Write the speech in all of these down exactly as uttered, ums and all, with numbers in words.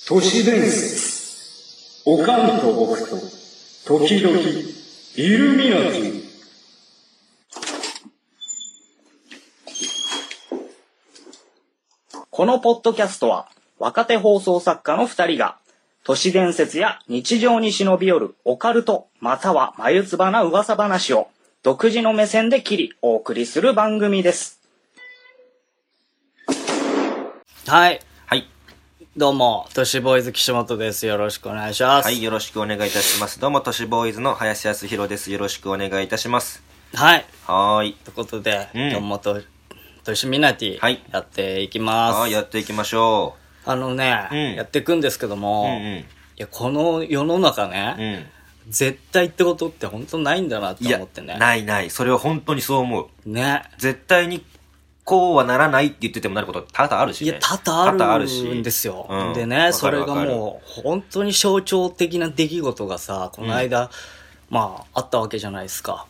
都市伝説。おかんと僕と時々イルミナティ。 このポッドキャストは若手放送作家のふたりが都市伝説や日常に忍び寄るオカルトまたは眉唾な噂話を独自の目線で切りお送りする番組です。はい。 はい。 どうも、都市ボーイズ岸本です。よろしくお願いします。 はい、よろしくお願いいたします。どうも、都市ボーイズの林康弘です。よろしくお願いいたします。 はい。 はーい。 ということで、 うん、 今日もと都市ミナティ、はい、やっていきます。 はい、やっていきましょう。あのね、うん、やっていくんですけども、うんうん、いや、この世の中ね、うん、絶対ってことって本当ないんだなって思ってね。 いや、ないない。それは本当にそう思う。 ね。 絶対にこうはならないって言っててもなること多々あるしね。 いや、多々あるんですよ。うん、でね、それがもう本当に象徴的な出来事がさ、この間、うん、まあ、あったわけじゃないですか。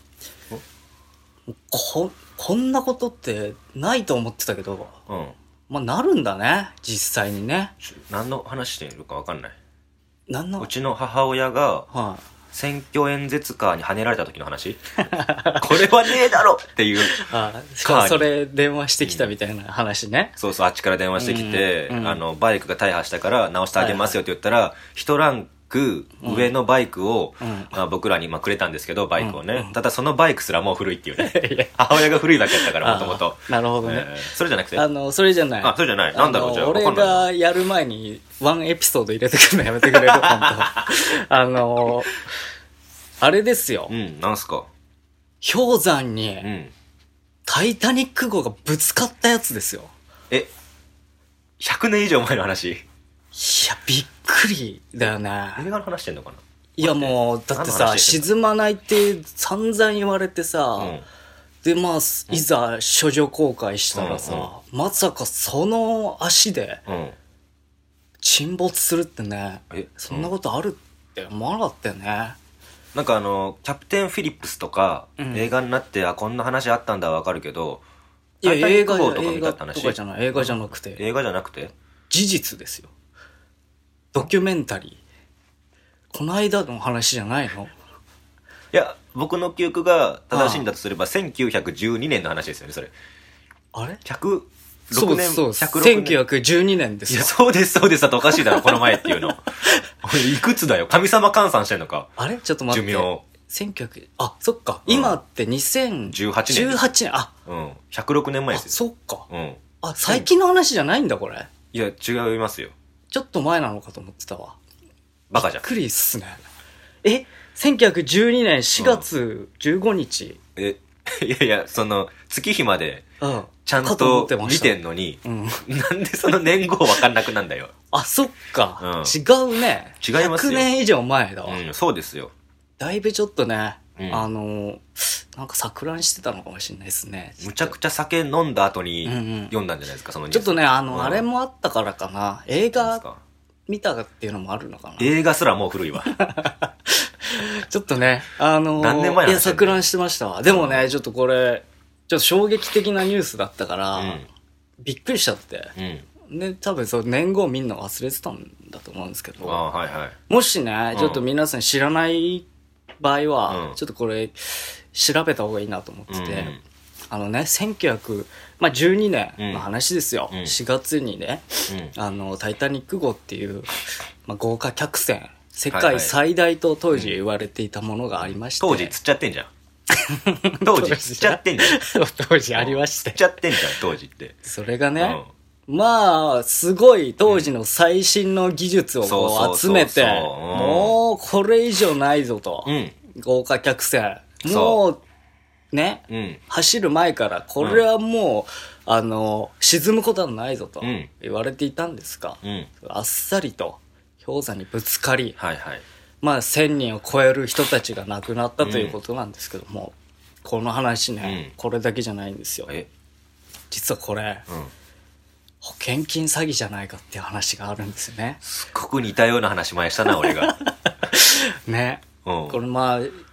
こ、こんなことってないと思ってたけど、うん、まあなるんだね、実際にね。 何の話しているか分かんない。 何の？ うちの母親が、はい、選挙演説カーにはねられた時の話これはねえだろっていう。 ああ、しかもそれ電話してきたみたいな話ね。 うん、そうそう、あっちから電話してきて、うんうん、あのバイクが大破したから直してあげますよって言ったら、はいはい、一ランク上のバイクを、うん、まあ、僕らにまあくれたんですけど、バイクをね、うんうん、ただそのバイクすらもう古いっていうね母親が古いだけやったからもともと。 なるほどね、 えー、それじゃなくて、 あのそれじゃない、 あ、それじゃない、なんだろう。じゃあ俺がやる前にワンエピソード入れてくるのやめてくれる本当あのあれですよ。 うん、なんすか。 氷山に、うん、タイタニック号がぶつかったやつですよ。 え、ひゃくねん以上前の話？いや、びっくりだよね。 映画の話してんのかな。 いやもう、だってさ、沈まないって散々言われてさ、うん、で、まあ、いざ処女公開したらさ、うんうん、まさかその足で、沈没するってね、うん、そんなことあるって思わなかったよね。 なんかあのキャプテンフィリップスとか、うん、映画になってあこんな話あったんだわかるけど、 いや映画とか見たって話。映画とかじゃない、映画じゃなくて、 映画じゃなくて事実ですよ。ドキュメンタリー。この間の話じゃないの？ いや、僕の記憶が正しいんだとすればせんきゅうひゃくじゅうにねんの話ですよね、それ。 あれ ? ひゃくろく 年。 そうそう、せんきゅうひゃくじゅうにねんですよ。 いや、そうですそうですだとおかしいだろこの前っていうの。いくつだよ、神様換算してんのか。 あれちょっと待って。 寿命。 せんきゅうひゃく、あ、そっか。うん、今ってにせんじゅうはちねん。じゅうはちねん、あ。 うん。ひゃくろくねんまえですよ。 そっか。うん。あ、最近の話じゃないんだ、これ。 いや、違いますよ。 ちょっと前なのかと思ってたわ。 バカじゃん。 びっくりっすね。え、せんきゅうひゃくじゅうにねんしがつじゅうごにち。 うん、え、いやいや、その、月日まで、ちゃんと見てんのに、うん、なんでその年号わかんなくなんだよ。 あ、そっか、うん。違うね。 違いますよ。 ひゃくねん以上前だわ。 うん、そうですよ。 だいぶちょっとね、うん、あのー、なんか錯乱してたのかもしれないですね。 むちゃくちゃ酒飲んだ後に読んだんじゃないですか、うんうん、そのニュース。 ちょっとね、あの、うん、あれもあったからかな。映画見たっていうのもあるのかな。 映画すらもう古いわ。 ちょっとね、あのー、 何年前いや、錯乱してましたわ。でもね、ちょっとこれ、ちょっと衝撃的なニュースだったから、うん、びっくりしちゃって。うん、で、多分そう、年号みんな忘れてたんだと思うんですけど、 あ、はいはい、 もしね、ちょっと皆さん知らない場合は、うん、ちょっとこれ、調べた方がいいなと思ってて、うん、あのね、せんきゅうひゃくじゅうにねんの話ですよ。うん、しがつにね、うん、あの、タイタニック号っていう、まあ、豪華客船、世界最大と当時言われていたものがありまして。 当時釣っちゃってんじゃん。当時釣っちゃってんじゃん。 当時ありまして。 釣っちゃってんじゃん、当時って。 それがね、うん、まあ、すごい当時の最新の技術をこう集めて、もうこれ以上ないぞと。うん、豪華客船。もう、ね、うん、走る前から、これはもう、うん、あの、沈むことはないぞと言われていたんですが、うん、あっさりと氷山にぶつかり、はいはい、まあせんにんを超える人たちが亡くなったということなんですけども、うん、この話ね、うん、これだけじゃないんですよ。え実はこれ、うん、保険金詐欺じゃないかっていう話があるんですよね。 すっごく似たような話前したな俺が。 ね、うん、これまあ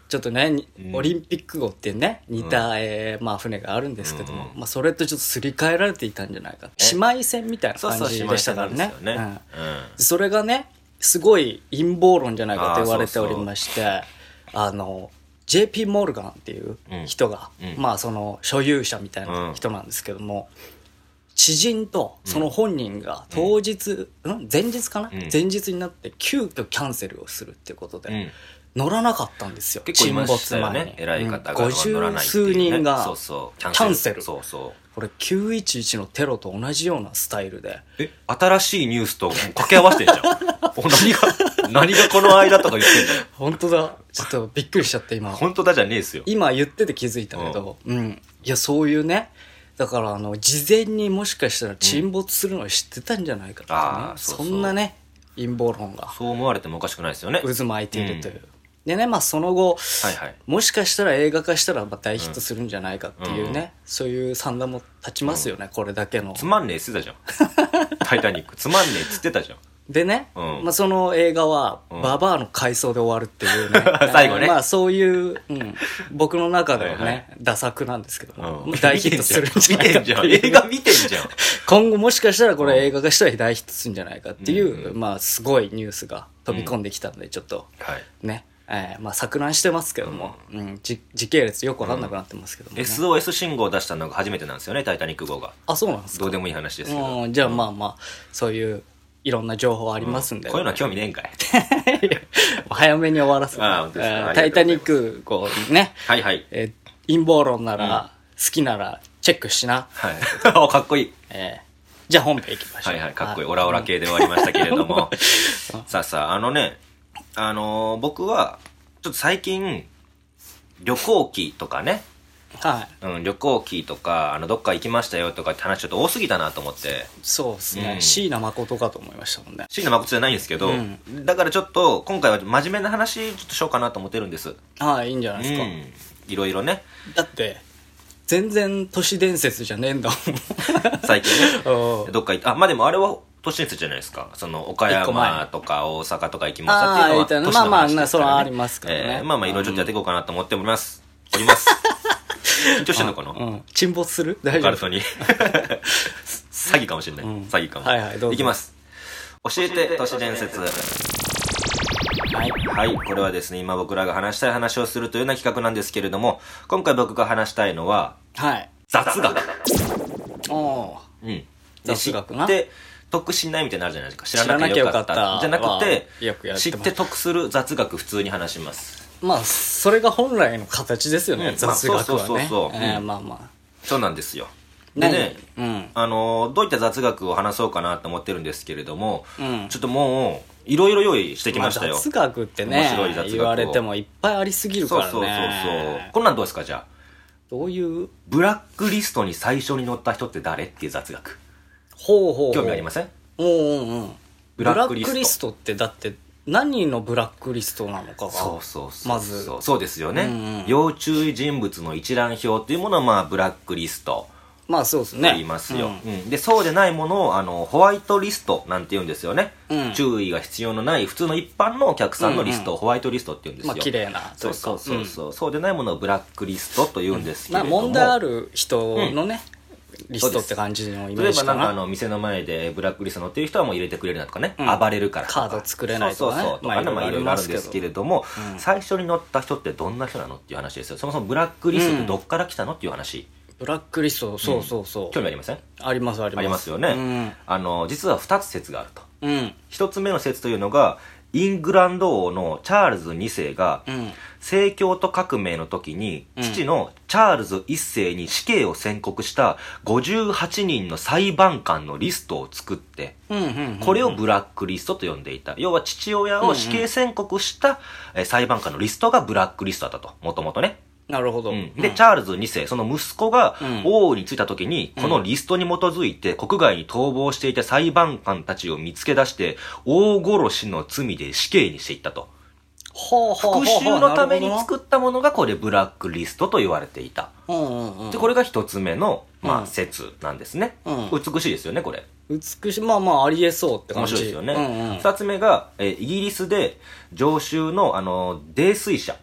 ちょっとね、 うんオリンピック号っていうね、似た、うん、えー、まあ船があるんですけども、うん、まあそれとちょっとすり替えられていたんじゃないか。姉妹船みたいな感じでしたからね。 そうそう、姉妹船なんですよね。 うんうん、 それがね、すごい陰謀論じゃないかと言われておりまして、あ, そうそうあの、ジェイピー モルガンっていう人が、うん、まあその所有者みたいな人なんですけども、うん、知人とその本人が当日、うん、前日かな、うん、前日になって急遽キャンセルをするっていうことで、うん、乗らなかったんですよ。 結構いましたよね、偉い方が乗らないっていうね。 ごじゅう数人がそうそうキャンセル。 そうそう。 これきゅういちいちのテロと同じようなスタイルで。 え、新しいニュースと掛け合わせてんじゃん。何が、何がこの間とか言ってんだよ。 本当だ。ちょっとびっくりしちゃって今。 本当だじゃねえですよ。 今言ってて気づいたけど、うん、うん。いや、そういうね、だからあの、事前にもしかしたら沈没するのを知ってたんじゃないかとかね、うん、そうそうそんなね、陰謀論が。 そう思われてもおかしくないですよね。 渦巻いているという。うんでね、まあその後、 はいはい、 もしかしたら映画化したらまあ大ヒットするんじゃないかっていうね、うん、そういう算段も立ちますよね、うん、これだけの。 つまんねえっつってたじゃん。タイタニック。つまんねえっつってたじゃん。 でね、うん、まあその映画は、うん、ババアの回想で終わるっていうね。 最後ね。 まあそういう、うん、僕の中ではね、はいはい、ダ作なんですけども、うん、大ヒットするんじゃないかっていう。 見てんじゃん。映画見てんじゃん。 今後もしかしたらこれ映画化したら大ヒットするんじゃないかっていう、うん、まあすごいニュースが飛び込んできたので、ちょっと、 うん、はい、 ね。えー、まあ錯乱してますけども、うんうん、時系列よく分かんなくなってますけども、ね、 エスオーエス 信号を出したのが初めてなんですよね、タイタニック号が。 あ、そうなんですか。 どうでもいい話ですけど、 うん、じゃあまあまあそういういろんな情報ありますんで、 うん、こういうのは興味ねえんかい。 早めに終わらせて、 あ、 えー、タイタニック号ね、 はいはい、 えー、陰謀論なら、うん、好きならチェックしな。 はいかっこいい、 えー、じゃあ本編いきましょう。 はいはい、かっこいい、オラオラ系で終わりましたけれどもさあさあ、あのね、あのー、僕はちょっと最近旅行記とかね、 はい、 うん、旅行記とかあのどっか行きましたよとかって話ちょっと多すぎたなと思って。 そうですね、うん、椎名誠かと思いましたもんね。 椎名誠じゃないんですけど、うん、だからちょっと今回は真面目な話ちょっとしようかなと思ってるんです。 はい、いいんじゃないですか、うん、 いろいろね。 だって全然都市伝説じゃねえんだもん最近ねどっか行って、あ、まあでもあれは都市伝説じゃないですか。その岡山とか大阪とか行きましたっていうのは都市の話ですからね。 まあまあそれはありますからね、 えー、まあまあいろいろちょっとやっていこうかなと思っておりますおります緊張してんのかな。 うん、沈没する大丈夫。 オカルトに詐欺かもしれない、うん、詐欺かも。 はいはい、どうぞ。 いきます。教えて都市伝説。はい、はい、これはですね、今僕らが話したい話をするというような企画なんですけれども、今回僕が話したいのは、 はい、 雑学。 おー、 うん、 雑学な。 で得しないみたいになのあるじゃないですか。知らなきゃよかったじゃなくて、知って得する雑学普通に話します。 まあそれが本来の形ですよね、うん、雑学はね。そうそうそうそう、えーうん、まあまあそうなんですよ。でね、うん、あのどういった雑学を話そうかなと思ってるんですけれども、うん、ちょっともういろいろ用意してきましたよ、 まあ、雑学ってね、面白い雑学言われてもいっぱいありすぎるからね。 そうそうそうそう。こんなんどうですか。じゃあどういうブラックリストに最初に載った人って誰っていう雑学。 ほうほうほう。 興味ありません？ うんうんうん。ブラックリスト。ブラックリストってだって何のブラックリストなのかがそうそうそうまずそうですよね、うんうん、要注意人物の一覧表というものはまあブラックリスト、 まあそうですね、 言いますよ、うんうん、でそうでないものをあのホワイトリストなんて言うんですよね、うん、注意が必要のない普通の一般のお客さんのリストをホワイトリストって言うんですよ。 まあ綺麗なというか、 そうそうそうそう、うん、そうでないものをブラックリストと言うんですけれども、 まあ問題ある人のね、うんリストって感じのイメージかな。 例えばなんかあの店の前でブラックリスト載ってる人はもう入れてくれるなとかね、うん、暴れるからとかカード作れないとかね、 そうそうそうとかね、まあいろいろあるんですけれども、うん、最初に載った人ってどんな人なのっていう話ですよ。そもそもブラックリストってどっから来たのっていう話、うん、 ブラックリスト、そうそうそう、うん、 興味ありません？ ありますありますありますよね、うん、あの実はふたつ説があると、 うん、 ひとつめの説というのがイングランド王のチャールズにせいが、うん、正教徒革命の時に、うん、父のチャールズいっせいに死刑を宣告したごじゅうはちにんの裁判官のリストを作って、これをブラックリストと呼んでいた。要は父親を死刑宣告した、うんうん、裁判官のリストがブラックリストだったと、もともとね。 なるほど、 うん、で、うん、チャールズにせい、その息子が王に就いた時に、うん、このリストに基づいて国外に逃亡していた裁判官たちを見つけ出して大殺しの罪で死刑にしていったと。 ほうほうほうほう、 復讐のために作ったものがこれブラックリストと言われていた、 うんうんうん、 でこれが一つ目の、まあ、説なんですね、うん、美しいですよねこれ。 美しい、まあまあありえそうって感じ。 面白いですよね、 うんうん、 二つ目が、えー、イギリスで常習のあの泥酔者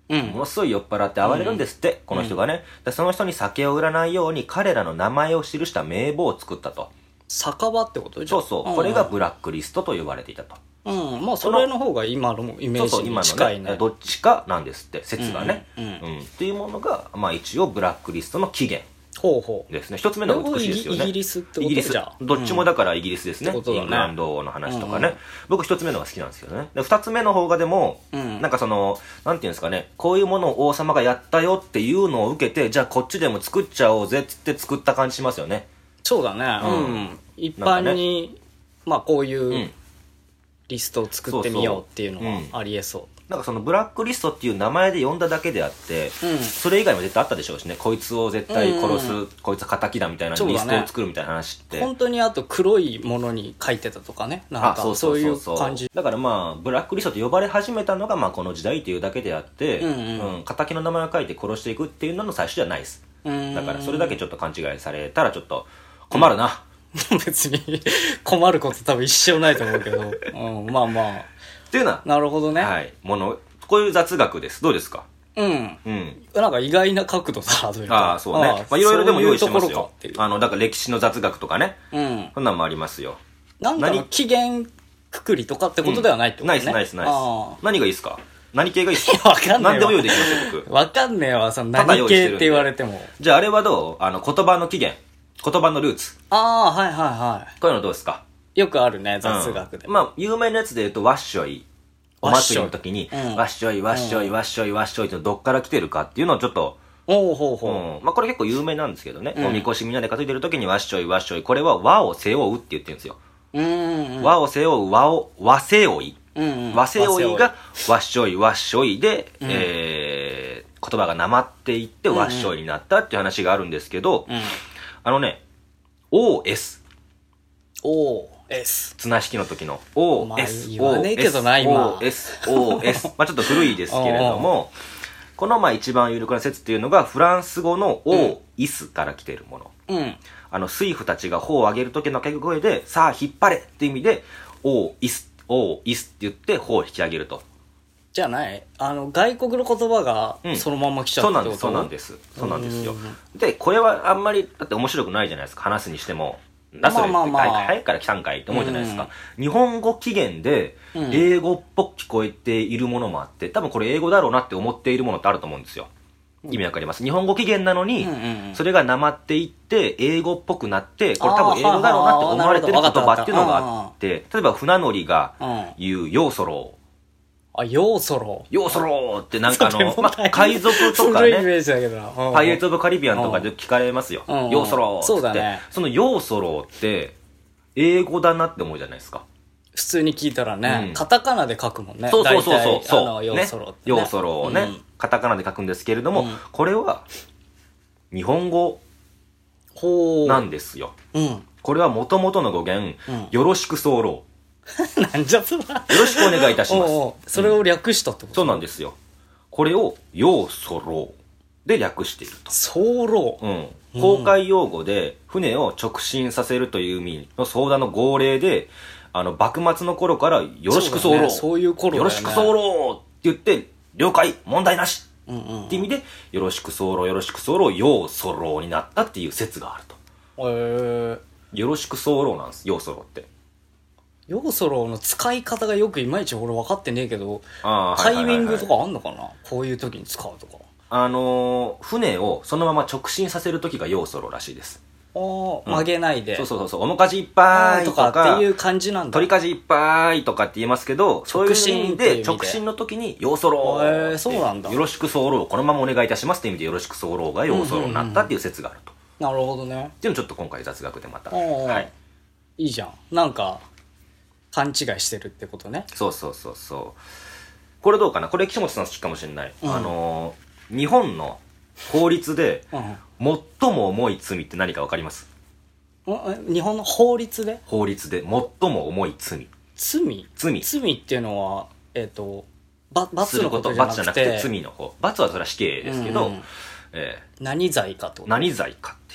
うん、 ものすごい酔っ払って暴れるんですって、うん、この人がね。でその人に酒を売らないように彼らの名前を記した名簿を作ったと。 酒場ってことじゃそうそう、うん、これがブラックリストと呼ばれていたと。 うん、まあそれの方が今のイメージに近いね。そうそう、今のね、 どっちかなんですって説がね、うんうんうんうん、っていうものが、まあ、一応ブラックリストの起源ほうほうですね。一つ目の美しいですよね。 イギリスってことイギリス。どっちもだからイギリスですね。 うん、 イングランドの話とかね。うんうん、僕一つ目のが好きなんですけどね。で、二つ目の方がでも、うん、なんかその、なんていうんですかね、こういうものを王様がやったよっていうのを受けて、じゃあこっちでも作っちゃおうぜっつって作った感じしますよね。 そうだね。うん。うん、一般に、ね、まあこういうリストを作ってみようっていうのはありえそう。そうそう、 なんかそのブラックリストっていう名前で呼んだだけであって、うん、それ以外も絶対あったでしょうしね。こいつを絶対殺す、うんうん、こいつは敵だみたいなリストを作るみたいな話って、 ね、本当にあと黒いものに書いてたとかね、なんかそういう感じ。 だからまあブラックリストと呼ばれ始めたのがまあこの時代っていうだけであって、うんうんうん、敵の名前を書いて殺していくっていうのの最初じゃないです。だからそれだけちょっと勘違いされたらちょっと困るな、 うん、別に困ること多分一生ないと思うけど、うん、まあまあっていうのはなるほどね、 はい、ものこういう雑学です。どうですか？ うん。うん。なんか意外な角度だというか。 ああ、そうね。まあいろいろでも用意してますよ。あの、だから歴史の雑学とかね。うん。そんなんもありますよ。 なんか期限くくりとかってことではないってことね。 ナイスナイスナイス。何がいいですか？何系がいいですか？ わかんない。 何でも用意できますよ、僕。 わかんねえわ、その何系って言われても。 じゃああれはどう？あの、言葉の起源。言葉のルーツ。 ああ、はいはいはい。 こういうのどうですか？ よくあるね、雑学で。 まあ、有名なやつで言うと、ワッショイ。お祭りの時に、わっしょいわっしょいわっしょいわっしょいってどっから来てるかっていうのをちょっと、 ほうほうほう。まあこれ結構有名なんですけどね。おみこしみんなで担いでる時にわっしょいわっしょい。これは和を背負うって言ってるんですよ。和を背負う和を、和背負い。和背負いがわっしょいわっしょいで、えー、言葉がなまっていってわっしょいになったっていう話があるんですけど、あのね、オーエス。 オー。S 綱引きの時の オーエス言わねえけどな今オーエス オーエス まあちょっと古いですけれどもこのまあ一番有力な説っていうのがフランス語の オーイスから来ているもの、うん、あの水夫たちが頬を上げる時の掛け声でさあ引っ張れって意味で オーイス オーイスって言って頬を引き上げるとじゃないあの外国の言葉がそのまま来ちゃったってこと、うん、 そうなんですそうなんですそうなんですよでこれはあんまりだって面白くないじゃないですか話すにしてもなそれって早くから来たんかいって思うじゃないですか、うん、日本語起源で英語っぽく聞こえているものもあって多分これ英語だろうなって思っているものってあると思うんですよ意味わかります日本語起源なのに、うんうんうん、それがなまっていって英語っぽくなってこれ多分英語だろうなって思われてる言葉っていうのがあって例えば船乗りが言う「ようそろう」 あ、ヨーソロー。ヨーソローってなんかあの、ま、海賊とかね。 古いイメージだけどな。 パイレーツ・オブ・カリビアンとかで聞かれますよ。ヨーソローって。 そうだね。 そのヨーソローって、英語だなって思うじゃないですか。 普通に聞いたらね、うん、カタカナで書くもんね。 そうそうそうそう。そうあの、ヨーソローって、 ね。ヨーソローをね、うん、カタカナで書くんですけれども、うん、これは、日本語なんですよ。うん、これは元々の語源、うん、よろしく候。 なんじゃそら。よろしくお願いいたします。 おうおうそれを略したってこと、うん、 そうなんですよ。これを、ようそろうで略していると。 そろう。うん。航海用語で、船を直進させるという意味の相談の号令で、あの、幕末の頃から、よろしく候。 そうね、そういう頃だよね。 よろしく候って言って、了解、問題なし、うんうん、って意味で、よろしく候、よろしく候、ようそろうになったっていう説があると。へー。よろしく候なんです、ようそろうって。 ヨーソローの使い方がよくいまいち俺分かってねえけど、タイミングとかあんのかなこういう時に使うとか。 あのー、船をそのまま直進させる時がヨーソローらしいです。 ああ、うん、曲げないで。 そうそうそう。おもかじいっぱいとか。 とかっていう感じなんだ。 鳥かじいっぱいとかって言いますけど、そういう意味で直進の時にヨーソロー。 へえ、そうなんだ。 よろしく候、このままお願いいたしますって意味でよろしく候がヨーソローになったっていう説があると。 うんうんうん、なるほどね。 っていうのちょっと今回雑学でまた。はい。いいじゃん。なんか、勘違いしてるってことね。 そうそうそうそう。これどうかなこれ岸本さん好きかもしれない。うん、あのー、日本の法律で、最も重い罪って何か分かります？ うん、日本の法律で法律で最も重い罪。 罪罪。 罪っていうのは、えっ、ー、と、ば罰のことじゃなくて。罰じゃなくて罪の方。罰はそれは死刑ですけど、うんうん、 えー、何罪かと。 何罪かっていう。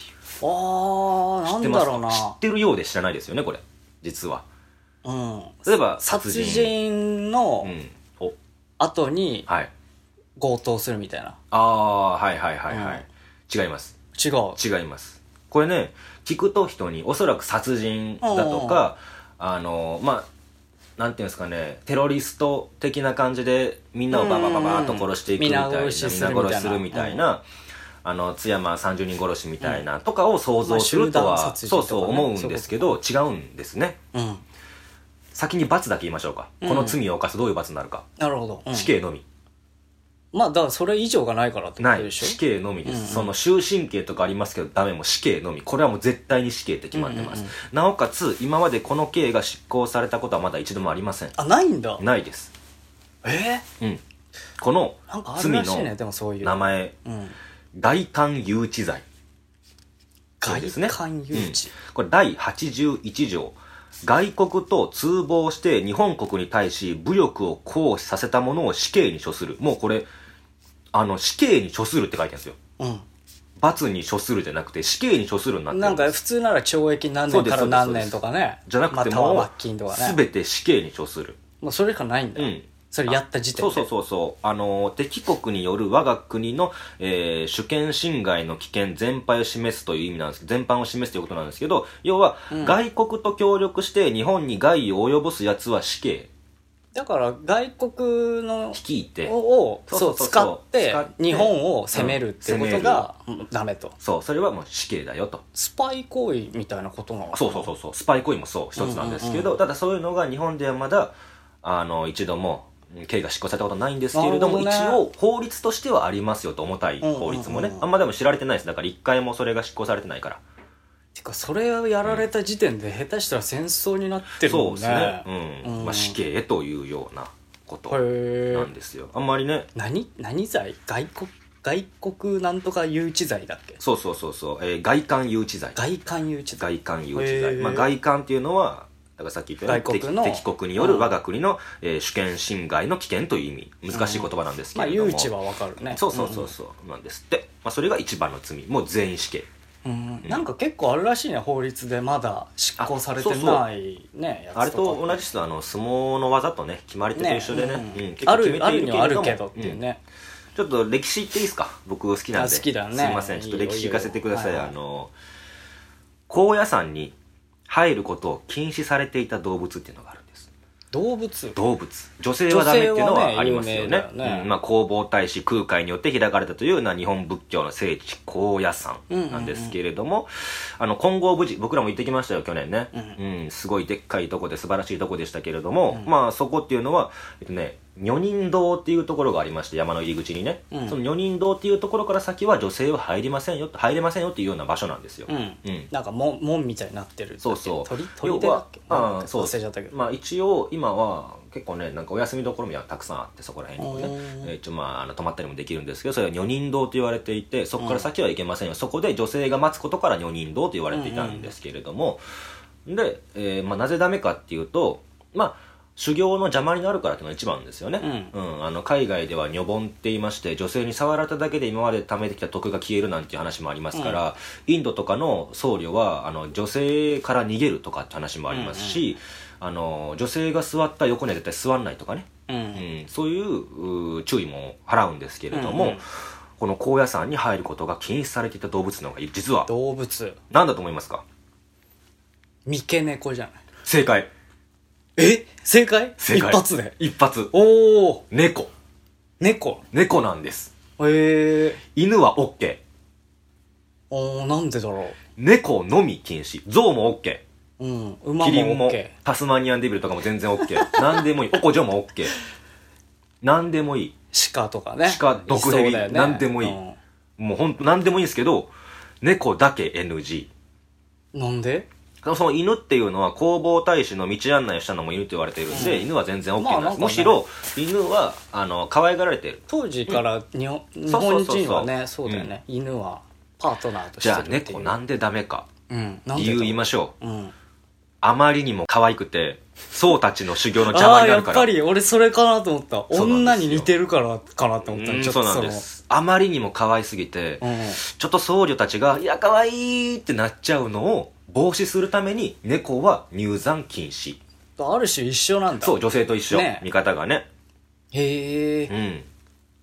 ああ、なんだろうな。 知ってるようで知らないですよね、これ。実は。 うん、 例えば殺人の後に、 はい、 強盗するみたいな。 ああ、はいはいはいはい。違います。 違う。 違います。これね、聞くと人に、おそらく殺人だとか、あの、まあ、なんていうんですかね、テロリスト的な感じでみんなをババババーっと殺していくみたいな、皆殺しするみたいな、あの、津山さんじゅうにん殺しみたいなとかを想像するとは、そうそう思うんですけど、違うんですね。うん。先に罰だけ言いましょうか。この罪を犯すどういう罰になるか。 なるほど。 死刑のみ。 まあ、だからそれ以上がないからってことでしょ。 ない。死刑のみです。うんうん、その終身刑とかありますけどダメ、も死刑のみ。これはもう絶対に死刑って決まってます。うんうんうん、なおかつ今までこの刑が執行されたことはまだ一度もありません。 あ、ないんだ。 ないです。 えー、うん。この罪の名前、うん、外観誘致罪。 外観誘致、 うん、これだいはちじゅういち条。外国と通謀して日本国に対し武力を行使させたものを死刑に処する。もうこれあの、死刑に処するって書いてあるんですよ。うん。罰に処するじゃなくて、死刑に処するになってるんです。 なんか普通なら懲役何年から何年とかね。 じゃなくても、 罰金とかね。 すべて死刑に処する。 もうそれしかないんだ。うん。それやった時点で。 そうそうそうそう。あの、敵国による我が国の、えー、主権侵害の危険全般を示すという意味なんですけど、全般を示すということなんですけど、要は、うん、外国と協力して日本に害を及ぼすやつは死刑。 だから外国の率いてをそう使って日本を攻めるってことがダメと。 そう、それはもう死刑だよと。 スパイ行為みたいなことなのかな。 そうそうそうそう、スパイ行為もそう一つなんですけど、ただそういうのが日本ではまだあの一度も刑が執行されたことないんですけれども、一応法律としてはありますよと、重たい法律もね、あんまでも知られてないです。だから一回もそれが執行されてないから。 てかそれをやられた時点で下手したら戦争になってるもんね。 そうですね、うん、うん、まあ、死刑というようなことなんですよ。あんまりね。 何何罪？外国外国なんとか誘致罪だっけ？ そうそうそうそう、えー、外観誘致罪。 外観誘致罪。外観誘致罪。まあ、外観っていうのはだからさっき言ったように敵, 敵国による我が国の、うん、えー、主権侵害の危険という意味。難しい言葉なんですけれども、うん、 まあ、誘致はわかるね。 そうそうそうそう、うん、なんですって。まあ、それが一番の罪。もう全員死刑。 うん、なんか結構あるらしいね、法律でまだ執行されてないね。 あれと同じです。あの相撲の技とね、決まり手と一緒でね、 ね、うんうん、結構決めているけれども、ある、あるけどっていうね、 うん、ちょっと歴史言っていいですか。僕好きなんで。 好きだね。 すいません、ちょっと歴史行かせてください。いいいいあの高野山に入ることを禁止されていた動物っていうのがあるんです。 動物動物女性はダメっていうのはありますよね。ね、うん、まあ、弘法大師空海によって開かれたというような日本仏教の聖地高野山なんですけれども、うんうんうん、あの金剛無寺、僕らも行ってきましたよ去年ね、うんうん、すごいでっかいとこで素晴らしいとこでしたけれども、うん、まあそこっていうのは、えっとね、女人堂っていうところがありまして、山の入り口にね、うん、その女人堂っていうところから先は女性は入りませんよ、入れませんよっていうような場所なんですよ。うんうん、なんか門門みたいになってる。 そうそう。 鳥鳥手だっけ？ ああ、そう。 忘れちゃったけど。 まあ一応今は結構ね、なんかお休みどころもたくさんあって、そこら辺にもね、えー、一応まああの泊まったりもできるんですけど、それは女人堂と言われていて、そこから先は行けませんよ。うん、そこで女性が待つことから女人堂と言われていたんですけれども、うんうん、で、えー、まあなぜダメかっていうと、まあ修行の邪魔になるからっていうのが一番ですよね。うん、うん、あの海外では女盆って言いまして、女性に触られただけで今まで貯めてきた徳が消えるなんていう話もありますから、うん、インドとかの僧侶はあの女性から逃げるとかって話もありますし、うんうん、あの女性が座った横には絶対座んないとかね、うんうん、そういう注意も払うんですけれども、うんうん、この高野山に入ることが禁止されていた動物のが実は動物何だと思いますか？ 三毛猫じゃない？ 正解。 え正解？ 正解。 一発で一発。 おお。 猫。 猫猫なんです。 へえ。 犬は OK。 おー、なんでだろう。 猫のみ禁止。象も OK。 うん。馬も OK。 キリンも、タスマニアンデビルとかも全然 OK。何でもいい。おこじょも OK。何でもいい。 鹿とかね。 鹿、毒蛇、 ね、 何でもいい。うん、もうほんと何でもいいんですけど、猫だけ エヌジー。なんで？ その犬っていうのは弘法大師の道案内をしたのも犬と言われているんで、うん、犬は全然 OK なんです、まあなんかね、むしろ犬はあの可愛がられている。 当時から日本、うん、日本人はねそうだよね、うん、犬はパートナーとしてるっていう。 じゃあ猫なんでダメか、 うん、 理由言いましょう、うん、あまりにも可愛くて僧たちの修行の邪魔になるから。 ああやっぱり俺それかなと思った。女に似てるからかなと思った。 うん、ちょっとそうなんです。あまりにも可愛すぎて、うん、ちょっと僧侶たちがいや可愛いってなっちゃうのを防止するために猫は入山禁止。 ある種一緒なんだ。 そう、女性と一緒、ね、見方がね。 へえ。 うん。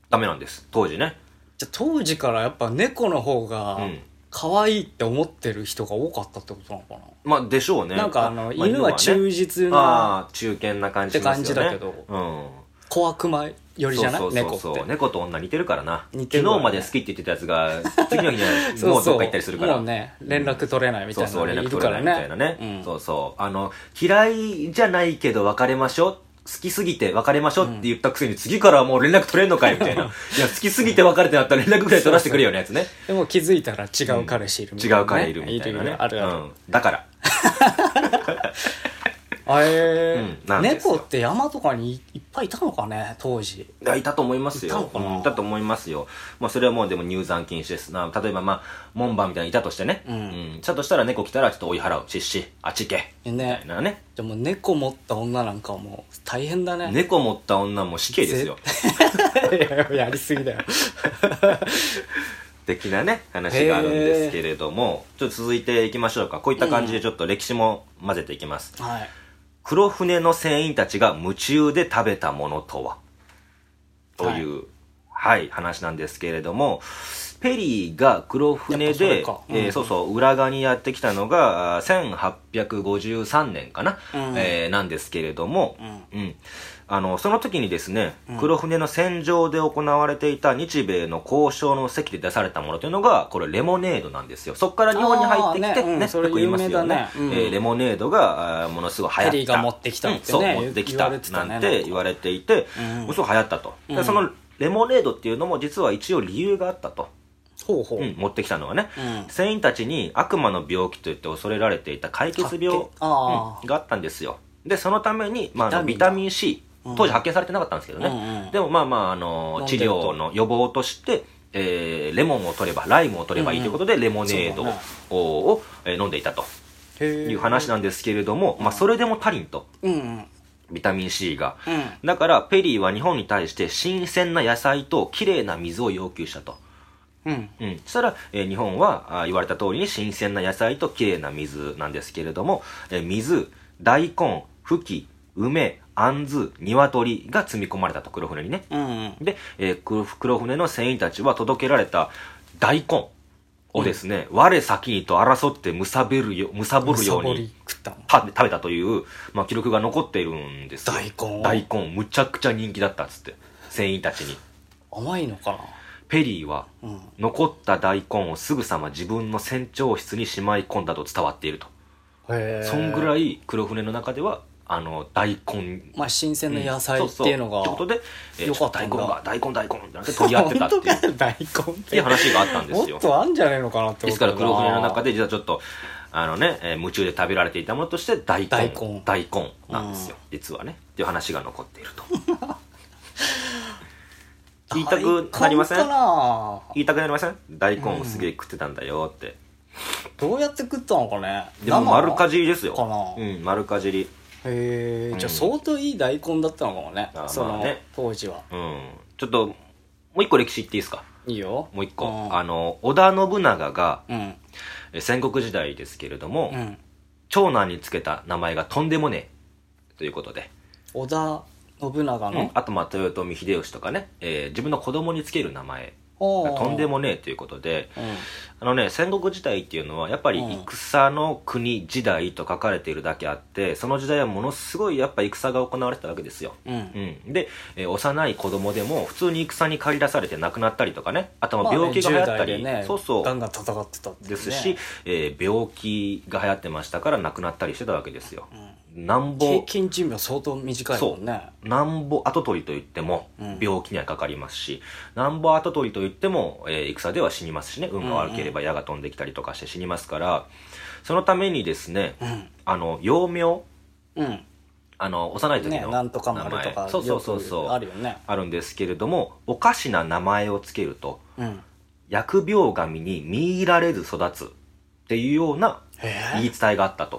ダメなんです、当時ね。 じゃあ当時からやっぱ猫の方がうん可愛いって思ってる人が多かったってことなのかな。 まあでしょうね。 なんかあの、 まあ犬は忠実あなあ中堅な感じしますよね。 って感じだけどうん小悪魔よりじゃない？ そうそうそうそう、 猫って。 猫と女似てるからな。 似てるからね昨日まで好きって言ってたやつが次の日にはそうそうもうどっか行ったりするから。 もうね、連絡取れないみたいなそうそう、連のい絡取れるからね。 ないみたいなね。 うんそうそう。あの、嫌いじゃないけど別れましょう。好きすぎて別れましょうって言ったくせに、次からはもう連絡取れんのかいみたいな。いや、好きすぎて別れてなったら連絡ぐらい取らせてくれよねやつね。 でも気づいたら違う彼氏いるみたいな、ね違う彼いるみたいなね。 あるある。 うん。だから。 あえうんなんですよ猫って山とかにいいっぱいいたのかね、当時。 いや、いたと思いますよ。 いたのかなうんいたと思いますよ。まあ、それはもうでも入山禁止ですな。例えばまあ、門番みたいにいたとしてね。 うんうん。ちゃんとしたら猫来たらちょっと追い払う。しっし、あっち行け。みたねい。なね。 でも猫持った女なんかはもう大変だね。 猫持った女も死刑ですよ。 いややりすぎだよ。 的なね、話があるんですけれども、ちょっと続いていきましょうか。こういった感じでちょっと歴史も混ぜていきます。 はい。 黒船の船員たちが夢中で食べたものとはという、はい、話なんですけれども、ペリーが黒船やっぱそれで、 かうんえーそうそう浦賀にやってきたのがあーせんはっぴゃくごじゅうさんねんかな、 うんえーなんですけれども、 ううんあのその時にですね、黒船の船上で行われていた日米の交渉の席で出されたものというのがこれレモネードなんですよ。そこから日本に入ってきてあーねうんね、 それよく言いますよね有名だねうんえーレモネードがあーものすごい流行った。 ペリーが持ってきたってねうんそう持ってきた言われてたねなんて言われていて、 うんものすごい流行ったと。でうんそのレモネードっていうのも実は一応理由があったと。 ほうほう。 うん、持ってきたのはね、 うん船員たちに悪魔の病気といって恐れられていた解決病、 発見あーうんがあったんですよ。でそのために、まあ、あのビビタミンタミン C、当時発見されてなかったんですけどね、 うんうんでもまあまあ、あの治飲んでると療の予防として、えーレモンを取ればライムを取ればいいということで、レモネードを,、をえー飲んでいたとへーいう話なんですけれども、まあ、それでも足りんと。 うんうん。 ビタミン C が、 うんだからペリーは日本に対して新鮮な野菜ときれいな水を要求したと。 うん。 うん、そしたら、えー日本はあ言われた通りに新鮮な野菜ときれいな水なんですけれども、えー水、大根、ふき、梅、あんず、鶏が積み込まれたと、黒船にね。 うんうん。 で、えー黒黒船の船員たちは届けられた大根をですね、我先にと争ってむさべるよむさぼるようむさぼりに食ったの。 食べ食べたという、まあ、記録が残っているんですよ。 大根大根、むちゃくちゃ人気だったっつって、船員たちに。 甘いのかな。 ペリーは、 うん。 残った大根をすぐさま自分の船長室にしまい込んだと伝わっていると。 へえ。 そんぐらい。 い黒船の中では、あの、大根、 まあ新鮮な野菜っていうのが。 そうそうってことで、えーよかったんだ大根が、大根大根ってなって取り合ってたっていう、 本当かよ大根っ。 っていう話があったんですよもっ。とあんじゃねえのかなって思ですから黒船の中で実はちょっと、あのね、えー夢中で食べられていたものとして大根。 大根大根なんですよ。実はね。っていう話が残っていると。言いたくなりません大根かな。 言いたくなりません大根をすげえ食ってたんだよって。 どうやって食ったのかね。 でも丸かじ。 じりですよ。 かなうん、丸かじり。 へえ。じゃあうん相当いい大根だったのかもねあ。 そのまあね当時は。 うん。ちょっと、もう一個歴史言っていいですか？ いいよ。 もう一個。 うんあの、織田信長が、 うん。 え戦国時代ですけれども、 うん。 長男につけた名前がとんでもねえということで、 織田信長うんの。 あとまあ豊臣秀吉とかね、えー自分の子供につける名前おーがとんでもねえということで、 うん。 あのね、戦国時代っていうのはやっぱりうん戦の国時代と書かれているだけあって、その時代はものすごいやっぱ戦が行われてたわけですよ。 うん。 うん、で、えー幼い子供でも普通に戦に駆り出されて亡くなったりとかね、あとはまあね病気が流行ったり、 じゅう代でね、 そうそうガンガン戦ってたっていうねですし、えー病気が流行ってましたから亡くなったりしてたわけですよ。なんぼ平均寿命相当短いもんね。 なんぼ後取りといってもうん病気にはかかりますし、なんぼ後取りといっても、えー戦では死にますしね、運が悪ければ矢が飛んできたりとかして死にますから、そのためにですね、 うん。 あの幼名、 うん。 あの幼い時ね、 のなんとか丸とか、 そうそうそうそうよくあるよね。 あるんですけれども、おかしな名前をつけるとうん。 疫病神に見入られず育つっていうようなへえ。 言い伝えがあったと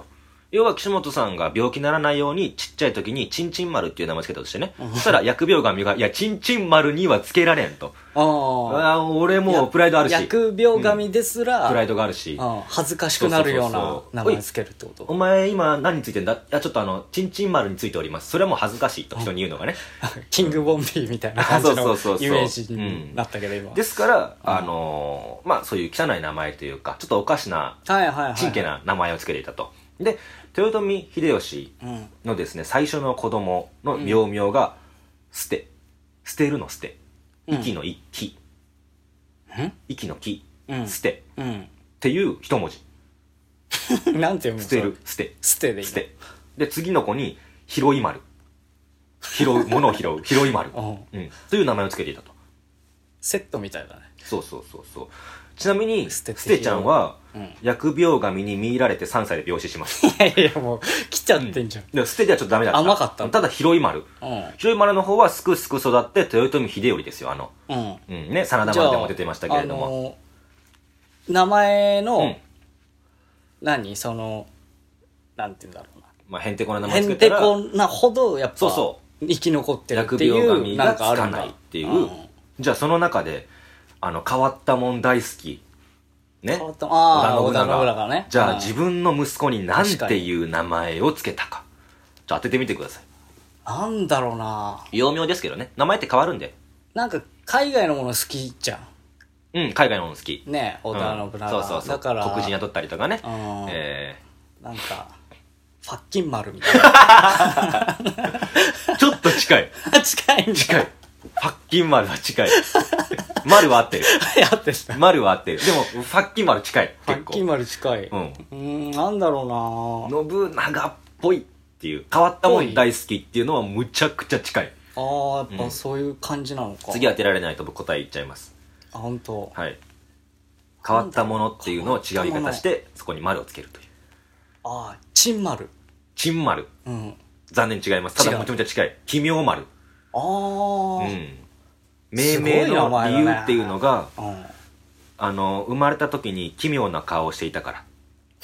要は岸本さんが病気にならないようにちっちゃい時にチンチン丸っていう名前をつけたとしてね、そしたら疫病神がいやチンチン丸にはつけられんと、ああ俺もうプライドあるし、 疫病神ですら、 うん、プライドがあるし、 恥ずかしくなるような名前つけるってこと。 お前今何についてんだ、いやちょっとあのチンチン丸についております、それはもう恥ずかしいと人に言うのがねキングボンビーみたいな感じのイメそうそうそうそうージになったけど今、 うん、ですから、あのー、まあそういう汚い名前というかちょっとおかしなちんけな名前をつけていたと。で豊臣秀吉のですね、最初の子供の幼名が捨て、捨てるの捨て、息の息、息の木、捨てっていう一文字なんて読むの？ 捨てる、捨て、 捨てでいいの？ 捨てで次の子に拾い丸、拾う物を拾う拾い丸、うん、という名前をつけていたと。 セットみたいだね。 そうそうそうそう。ちなみに捨てちゃんは、うん、疫病神に見入られてさんさいで病死します。 いやいやもう来ちゃってんじゃん、 うん、捨てではちょっとダメだった。 甘かった。 ただ拾い丸、うん、拾い丸の方はすくすく育って豊臣秀頼ですよ、あの、うん、うん、ね、真田丸でも出てましたけれども、あのー、名前の、うん、何そのなんて言うんだろうな、 まあへんてこな名前つけたらへんてこなほどやっぱそうそう生き残ってるっていう疫病神がつかないっていう、うん、じゃあその中であの変わったもん大好きね、 変わったあ織田信長ね。 じゃあ自分の息子に何ていう名前をつけたか、じゃあ当ててみてください。 なんだろうな、 幼名ですけどね、名前って変わるんで。 なんか海外のもの好きじゃん。 うん、海外のもの好きね、織田信長、 うん、そうそうそう、 だから黒人雇ったりとかね、 えー、なんかファッキン丸みたいなちょっと近い近いんだ。 近い、ファッキン丸は近い丸は合ってる合ってる丸は合ってる。でもファッキン丸近い。 ファッキン丸近い。うん。うん、なんだろうな、信長っぽいっていう、変わったもん大好きっていうのはむちゃくちゃ近い。 ああ、やっぱそういう感じなのか。 うん、次当てられないと僕答え言っちゃいます。 あ、本当。 はい。変わったものっていうのを違う言い方してそこに丸をつけるという。 ああ、チン丸。 チン丸。うん。残念違います。ただめちゃめちゃ近い。奇妙丸。 ああ。うん。 命名の理由っていうのが、ね、うん、あの生まれた時に奇妙な顔をしていたから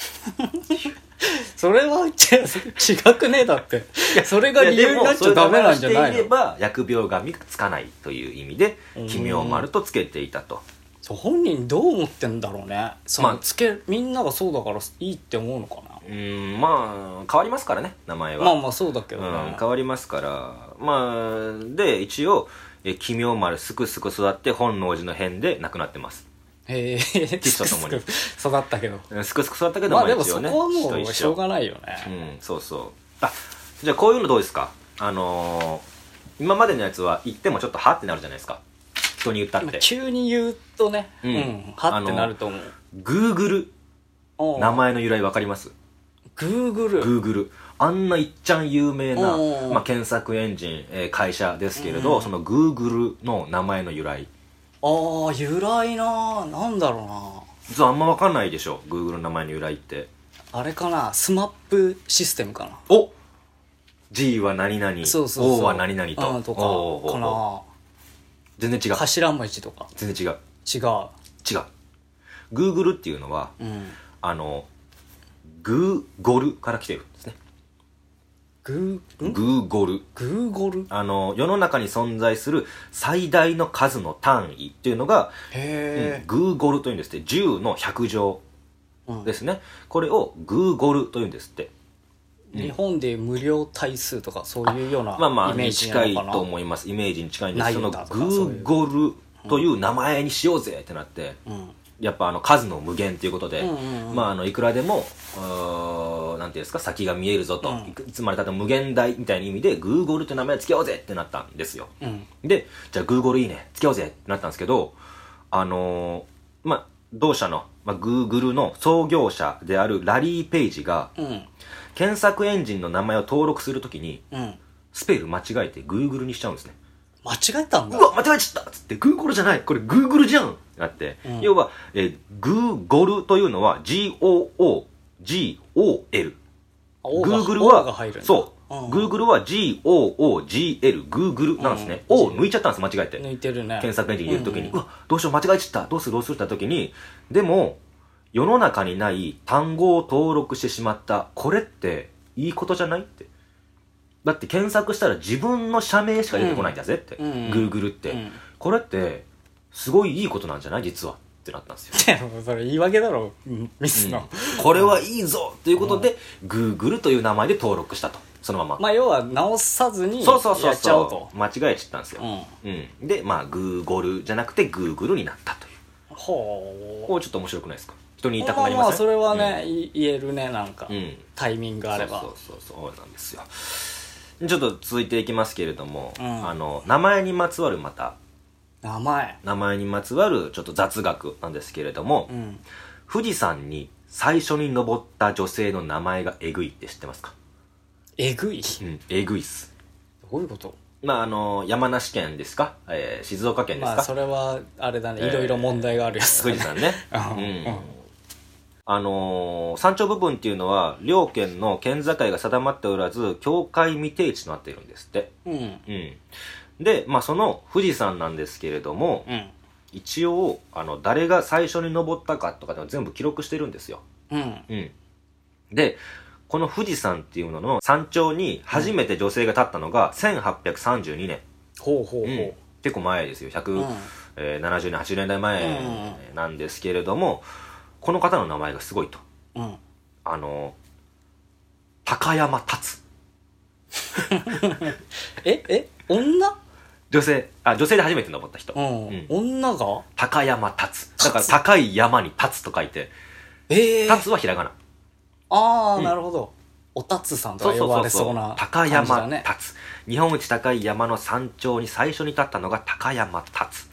それは違くねえだって。それが理由になっちゃダメなんじゃないの？ していれば疫病神がつかないという意味で奇妙丸とつけていたと。 そう、本人どう思ってんだろうね。そのつけ、まあ、みんながそうだからいいって思うのかな。 うん、まあ変わりますからね、名前は。 まあまあそうだけどね、 うん、変わりますから。まあで一応え奇妙丸すくすく育って本能寺の変で亡くなってます。 へえ、 父とともに育ったけど、 すくすく育ったけど、 まあでもそこはもうしょうがないよね。 うん、そうそう。あ、じゃあこういうのどうですか。あのー、今までのやつは言ってもちょっとはってなるじゃないですか、人に言ったって。 急に言うとね、うん、うん、はってなると思う。 Google 名前の由来わかります？ Google Google あんないっちゃん有名な、まあ、検索エンジン、えー、会社ですけれど、その Google の名前の由来。 ああ、由来な、なんだろうな。 実はあんま分かんないでしょ、 Google の名前の由来って。あれかな、スマップシステムかな。 お G は何々、 そうそうそう、 O は何々と、 うん、とかおーかな。 全然違う。 頭文字とか全然違う。 違う違う。 Google っていうのは、うん、あのグーゴルから来てるんですね。 グーグーゴル。 グーゴル。 あの世の中に存在する最大の数の単位っていうのが、 へ、 うん、グーゴルというんですって。じゅうのひゃく乗ですね、うん、これをグーゴルというんですって。 日本で無料対数とかそういうようなイメージなのかな。 まあまあ近いと思います。イメージに近いんです。そのグーゴルという名前にしようぜってなって、うん、やっぱあの数の無限ということで、うんうんうん、まああのいくらでもなんていうんですか、先が見えるぞと、うん、いつまでたっても無限大みたいな意味でグーゴルという名前を付けようぜってなったんですよ、うん、でじゃあグーゴルいいね付けようぜってなったんですけど、あのー、まあ同社の、まあ、グーグルの創業者であるラリー・ペイジが、うん、検索エンジンの名前を登録するときに、うん、スペル間違えてグーグルにしちゃうんですね。 間違えたんだ。 うわ間違えちゃったっつって、グーグルじゃない、これグーグルじゃんってなって、うん、要は、えー、グーゴルというのは ジーオーオージーオーエル、 グーグルはそう、うん、グーグルは ジーオーオージーエル グーグルなんですね、うん、O 抜いちゃったんです間違えて。 抜いてるね。 検索エンジン入れるときに、うんうん、うわどうしよう間違えちゃった、どうするどうするって時に、でも世の中にない単語を登録してしまった。これっていいことじゃないって。だって検索したら自分の社名しか出てこないんだぜって。うん、Google って、うん。これってすごいいいことなんじゃない実はってなったんですよ。 いや、それ言い訳だろ、ミスの、 うん。これはいいぞということで、うん、Google という名前で登録したと。そのまま。 まあ要は直さずにやっちゃおうと。そうそうそうそう。間違えちゃったんですよ。うん。うん、で、まあ Google じゃなくて Google になったという。ほう。こうちょっと面白くないですか？人に言いたくなりません？まあまあそれはね、うん、言えるね、なんか、うん、タイミングあれば。 そうそうそうそうなんですよ。ちょっと続いていきますけれども、うん、あの名前にまつわるまた名前名前にまつわるちょっと雑学なんですけれども、うん、富士山に最初に登った女性の名前がえぐいって知ってますか？ えぐい？ うん、えぐいっす。 どういうこと？ まああの山梨県ですか、えー、静岡県ですか？ まあそれはあれだね、いろいろ問題があるやつ、 ね、富士山ね、うん、あのー、山頂部分っていうのは両県の県境が定まっておらず境界未定地となっているんですって、うんうん、で、まあ、その富士山なんですけれども、うん、一応あの誰が最初に登ったかとかで全部記録してるんですよ、うんうん、でこの富士山っていうのの山頂に初めて女性が立ったのがせんはっぴゃくさんじゅうにねん、ほうほうほう、うん、結構前ですよ、ひゃくななじゅうねんはちじゅうねんだいまえなんですけれども、この方の名前がすごいと、うん、あの高山達ええ女女性あ女性で初めて登った人、 うんうん、女が高山達だから高い山に立つと書いて、えー、立つはひらがな。 ああ、うん、なるほど。おたつさんとか呼ばれそうな感じだね。高山達、日本一高い山の山頂に最初に立ったのが高山達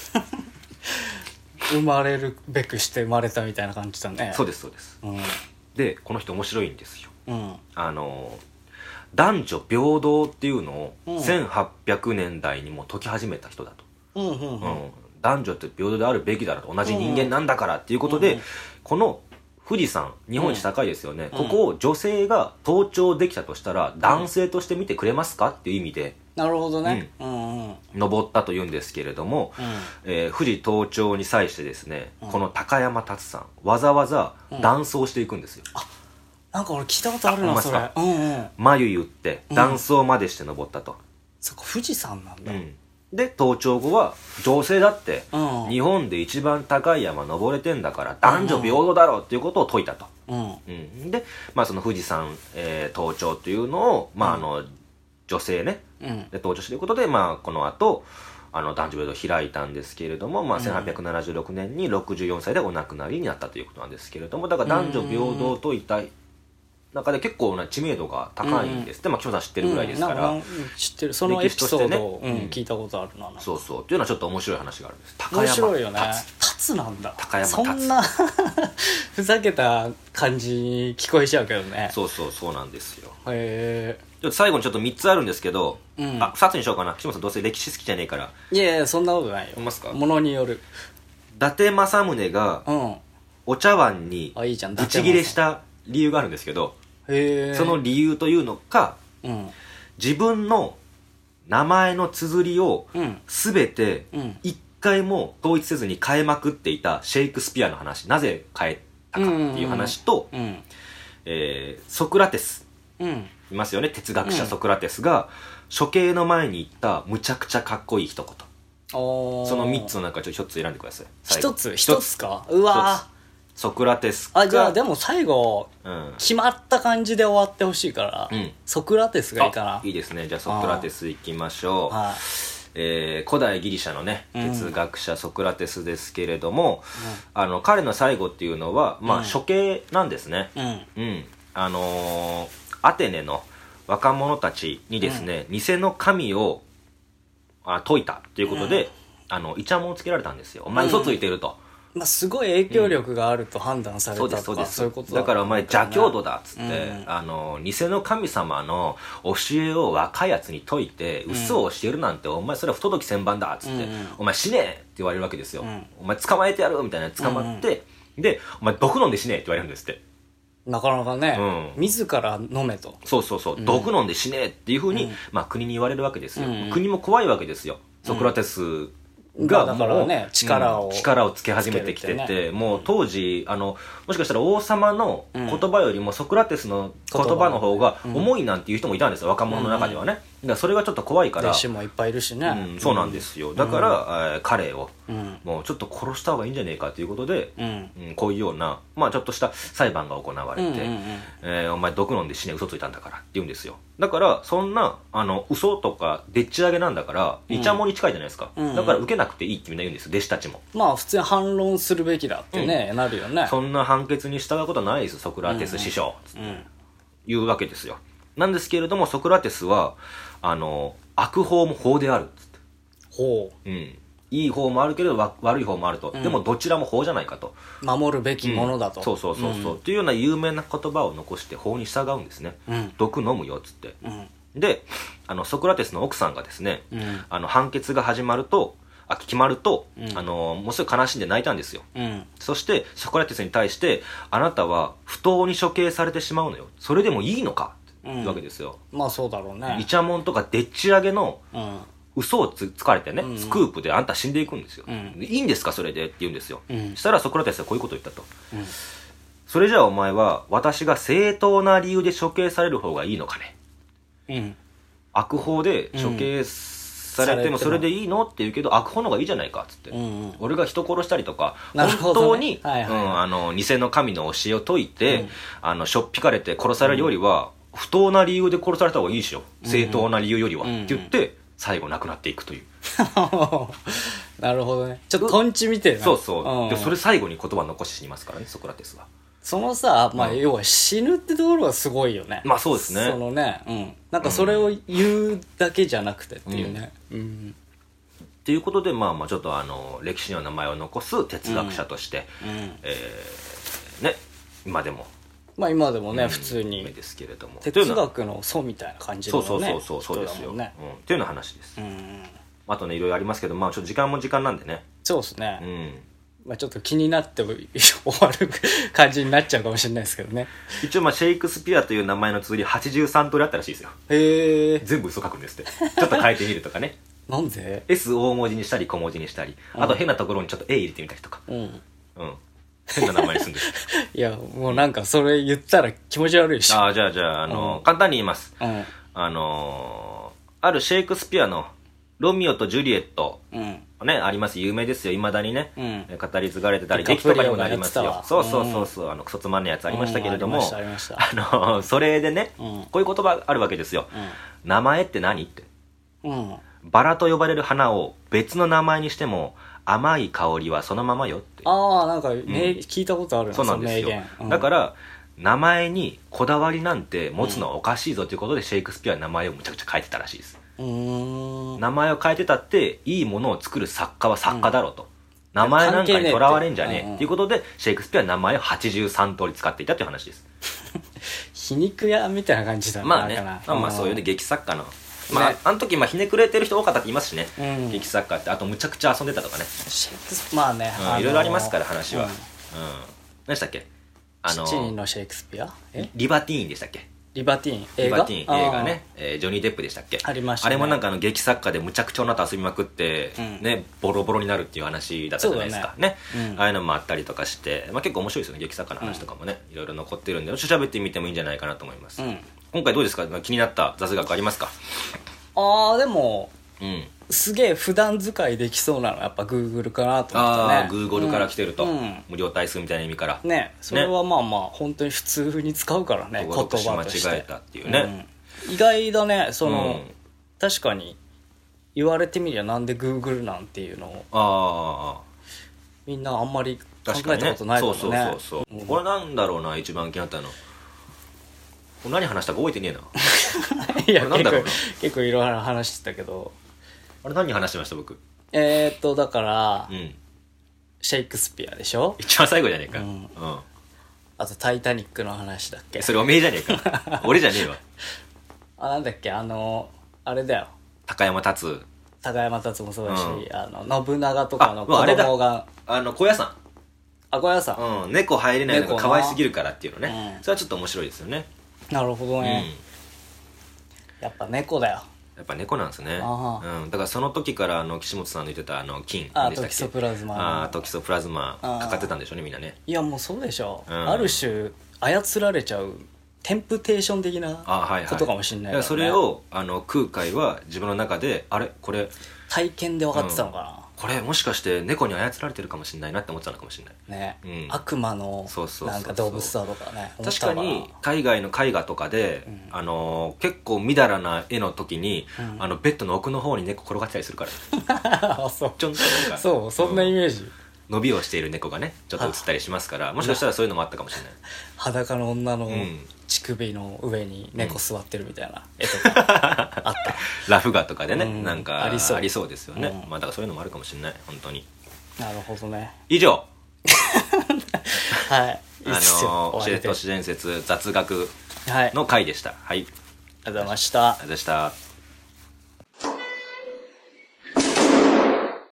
生まれるべくして生まれたみたいな感じだね。 そうですそうです、うん、でこの人面白いんですよ、うん、あの男女平等っていうのをせんはっぴゃくねんだいにも解き始めた人だと、うんうんうんうん、男女って平等であるべきだろと、同じ人間なんだからっていうことで、うんうん、この富士山日本一高いですよね、うん、ここを女性が登頂できたとしたら、うん、男性として見てくれますかっていう意味で、 なるほどね、うんうんうん、 登ったというんですけれども、うんえー、富士登頂に際してですね、うん、この高山達さんわざわざ男装していくんですよ、うん、あなんか俺聞いたことあるなそれ、うんうん、 眉言って男装までして登ったと、うん、 そっか富士山なんだ、うんで登頂後は女性だって、うん、日本で一番高い山登れてんだから男女平等だろうっていうことを説いたと、うんうん、で、まあ、その富士山、えー、登頂っていうのを、まあ、あの女性ね、うん、で登頂していることで、まあ、この後あの男女平等を開いたんですけれども、まあ、せんはっぴゃくななじゅうろくねんにろくじゅうよんさいでお亡くなりになったということなんですけれども、だから男女平等といた中で結構な知名度が高いんですって、うん、まあ、清さん知ってるぐらいですから、 うん、知ってるそのエピソードを、ねうん、聞いたことあるな、 そうそうっていうのはちょっと面白い話があるんです。 高山面白いよね。達なんだ。 高山達、 そんなふざけた感じに聞こえちゃうけどね。 そうそうそうなんですよ。 へえ。 ちょっと最後にちょっとみっつあるんですけど、うん、あふたつにしようかな。岸本さんどうせ歴史好きじゃねえから。 いやいやそんなことないよ。 ますか。 ものによる。 伊達政宗が、うん、お茶碗にブチギレした理由があるんですけど、へその理由というのか、うん、自分の名前の綴りを全て一回も統一せずに変えまくっていたシェイクスピアの話、なぜ変えたかっていう話と、うんうんうんえー、ソクラテス、うん、いますよね、哲学者ソクラテスが処刑の前に言ったむちゃくちゃかっこいい一言、そのみっつの中ちょっとひとつ選んでください。 一つ一つか、うわーソクラテスか。 あじゃあでも最後、うん、決まった感じで終わってほしいから、うん、ソクラテスがいいかな。 いいですね。じゃあソクラテスいきましょう。あ、えー、古代ギリシャのね哲学者ソクラテスですけれども、うん、あの彼の最後っていうのは、まあ、処刑なんですね、うんうん、あのー、アテネの若者たちにですね、うん、偽の神をあ説いたということで、うん、あのイチャモンをつけられたんですよ。お前嘘ついてると、 まあ、すごい影響力があると判断されたとか、うん、そうです、そういうことだ、 だからお前邪教徒だっつって、うん、あの偽の神様の教えを若いやつに説いて嘘を教えるなんて、うん、お前それは不届き千番だっつって、うん、お前死ねえって言われるわけですよ、うん、お前捕まえてやるみたいな捕まって、うん、でお前毒飲んで死ねえって言われるんですって。 なかなかね、うん、自ら飲めと、 そうそうそう、うん、毒飲んで死ねえっていうふうに、うんまあ、国に言われるわけですよ、うん、国も怖いわけですよ。ソクラテスがだからねもう力を、 うん力をつけ始めてきてて、 つけるってねもう当時あのもしかしたら王様の言葉よりもソクラテスの言葉の方が重いなんていう人もいたんですよ、若者の中ではね。だからそれがちょっと怖いから、 弟子もいっぱいいるしね、 うん、そうなんですよ。だから、えー彼をうんもうちょっと殺した方がいいんじゃねえかということで、 うんうんこういうような、まあ、ちょっとした裁判が行われて、 うんうんうんえーお前毒飲んで死ね、嘘ついたんだからって言うんですよ。だからそんなあの嘘とかでっち上げなんだからイチャモンに近いじゃないですか、 うんだから受けなくていいってみんな言うんですよ、弟子たちも。 まあ普通に反論するべきだってね、なるよね。 そんな判決に従うことはないですソクラテス師匠、 うん言うわけですよ。なんですけれどもソクラテスはあの悪法も法であるっつって、 ほうん、いい方もあるけどわ悪い方もあると、でもどちらも法じゃないかと、 う守るべきものだと、 そうそうそうそう、っていうような有名な言葉を残して法に従うんですね、 うん毒飲むよっつって、 うんであのソクラテスの奥さんがですね、 うんあの判決が始まるとあ決まると、あのもうすぐ悲しんで泣いたんですよ。 うんそしてソクラテスに対してあなたは不当に処刑されてしまうのよ、それでもいいのかって言うわけですよ、 まあそうだろうイね。 チャモンとかでっち上げのうん嘘をつつかれてね、スクープであんた死んでいくんですよ、 うんいいんですかそれでって言うんですよ、 うんしたらソクラテスはこういうことを言ったと、 うんそれじゃあお前は私が正当な理由で処刑される方がいいのかね、 うん悪法で処刑されてもされてもそれでいいのって言うけど悪法の方がいいじゃないかっつって、 うんうん俺が人殺したりとか、 なるほ本当どねに、 はいはいはいうんあの偽の神の教えを説いて、 うんあのしょっぴかれて殺されるよりは、不当な理由で殺された方がいいでしょ、正当な理由よりは、 うんって言って最後亡くなっていくという、 なるほどね。ちょっとトンチみてえな。 そうそう、 んでそれ最後に言葉残し死にますからねソクラテスは。 そのさ、まあ、 うん要は死ぬってところがすごいよね。 まあそうですねそのね、うん。なんかそれを言うだけじゃなくてっていうね。うん。 っていうことで、まあまあちょっとあの歴史の名前を残す哲学者として、 うん。 えーね今でもまあ今でもね、 うん普通有名にですけれども、 哲学の祖みたいな感じのそうね。 そうそうそうそうですよ、 人だもんね。 うん、っていうような話です、 うん。 あとねいろいろありますけど、まあちょっと時間も時間なんでね、 そうですね。 うん、 まあちょっと気になって終わる感じになっちゃうかもしれないですけどね。 一応まあシェイクスピアという名前の綴りはちじゅうさん通りあったらしいですよ。 へえ。 全部嘘書くんですってちょっと変えてみるとかねなんで S 大文字にしたり小文字にしたり、あと変なところにちょっと A 入れてみたりとか、 うん。 うん、変な名前にするんですいや、もうなんかそれ言ったら気持ち悪いし。 ああじゃあじゃあ、あのうん簡単に言います、 うん。 あのーあるシェイクスピアのロミオとジュリエットうん。 ね、あります有名ですよ、いまだにね、 うんえ語り継がれてたりディカプリオ劇とかにもなりますよ。 がやってたわそうそうそうそう、あのクソつまんないやつありましたけれども、 うんありましたありましたあのそれでね、 うんこういう言葉あるわけですよ、名前って何って、 うん。うん。 バラと呼ばれる花を別の名前にしても甘い香りはそのままよって。 ああ、なんか、ね聞いたことあるなそうなんですよ、 その名言。うんだから名前にこだわりなんて持つのはおかしいぞということで、シェイクスピアは名前をむちゃくちゃ変えてたらしいです。 うーん。 名前を変えてたっていいものを作る作家は作家だろうと、名前なんかにとらわれんじゃねえっていうことで、シェイクスピアは名前をはちじゅうさん通り使っていたという話です。 皮肉屋みたいな感じだな。 まあね、 なんかなまあまあそういうね、劇作家のまあ、 ねあの時まあひねくれてる人多かったって言いますしね、 うん劇作家って。あとむちゃくちゃ遊んでたとかね、 シェイクスまあね、 うんあのーいろいろありますから話は、 ううんん何でしたっけ、あの七人のシェイクスピアえリバティーンでしたっけ、 リバティーン映画リバティーン映画ね、えージョニー・デップでしたっけ、 ありましたねあれもなんかあの劇作家でむちゃくちゃ女と遊びまくって、 うんねボロボロになるっていう話だったじゃないですかそうだねうんああいうのもあったりとかして、まあ、結構面白いですよね、劇作家の話とかもね、いろいろ残ってるんでちょっと喋ってみてもいいんじゃないかなと思います、 うん今回どうですか、気になった雑学ありますか。 ああでもうんすげえ普段使いできそうなのはやっぱ Google かなと思ってね。 ああ、グーグルから来てると、 うん無料対数みたいな意味からねそれはまあまあ本当に普通に使うからね、言葉登録し間として違えたっていうね、 うん意外だねその、 うん確かに言われてみりゃなんで Google なんていうのをああみんなあんまり考確かにねえたことないかそうもね。 そうそうそう、これなんだろうな、一番気になったのこれ何話したか覚えてねえないやこれなんだろうな結構結構いろいろ話してたけど、 あれ何話してました僕。 えー、っとだから、 うんシェイクスピアでしょ、 一番最後じゃねえか、 ううんんあとタイタニックの話だっけ、 それおめえじゃねえか俺じゃねえわ。 あなんだっけあのあれだよ高山達高山達もそうだし、 うんあの信長とかの子ああれだ供があの小屋さあ小屋さん、 ん、うん、猫入れないのが猫な可愛すぎるからっていうのね、 うんそれはちょっと面白いですよね、 なるほどうんね、やっぱ猫だよ。 やっぱ猫なんですね。 あうん。だからその時からあの岸本さんの言ってたあの菌あ何でしたっけ、 トキソプラズマあートキソプラズマあーかかってたんでしょうねみんなね。 いやもうそうでしょ、 うんある種操られちゃうテンプテーション的なあ、はいはい、 ことかもしれないだからそれをあの空海は自分の中であれこれ体験で分かってたのかな、 これもしかして猫に操られてるかもしれないなって思ってたのかもしれない。 ね、 うん悪魔のそうそうそうそうなんか動物だとかね思っ確たのなかに海外の絵画とかで、 うんあのー結構みだらな絵の時に、 うんあのベッドの奥の方に猫転がってたりするからあそうちょんとなんかそうそんなイージ、 メージ、 伸びをしている猫がねちょっと映ったりしますからもしかしたらそういうのもあったかもしれない。 裸の女のうん乳首の上に猫座ってるみたいな絵とかあったラフ画とかでね、 うんなんかありそうですよね、 うんまあだからそういうのもあるかもしれない本当に。 なるほどね以上はいいいあっすよのー終わりで教えて都市伝説雑学はいありがとうの回でした。はい、ありがとうございましたございました。